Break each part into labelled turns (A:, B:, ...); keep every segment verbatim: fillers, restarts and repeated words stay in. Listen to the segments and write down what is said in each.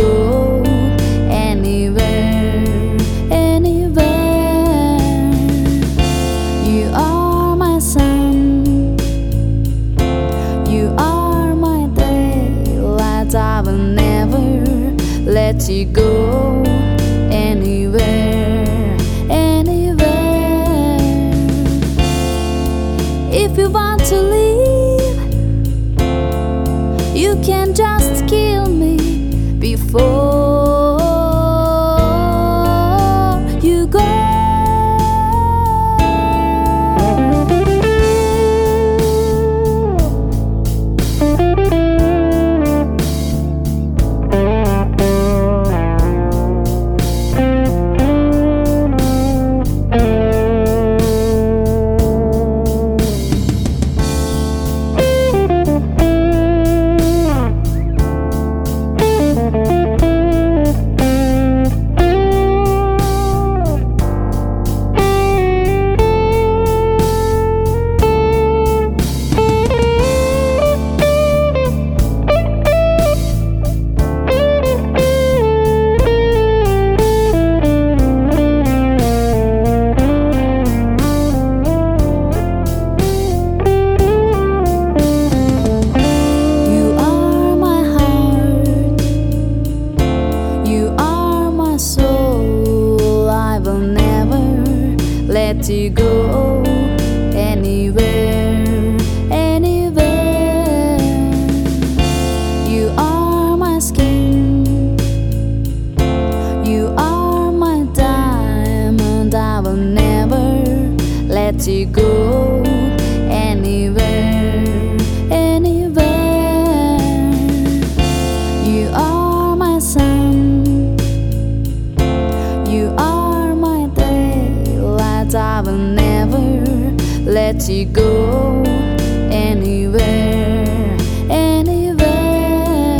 A: go anywhere, anywhere. You are my sun, you are my daylight. I will never let you go anywhere, anywhere. If you want to leave, you can just kill me before you go. Let you go anywhere, anywhere. You are my skin, you are my diamond. I will never let you go anywhere, anywhere. You are my sun, you are my daylight. I will never let you go anywhere, anywhere.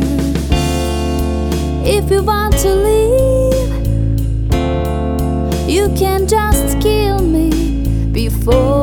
A: If you want to leave, you can just kill me before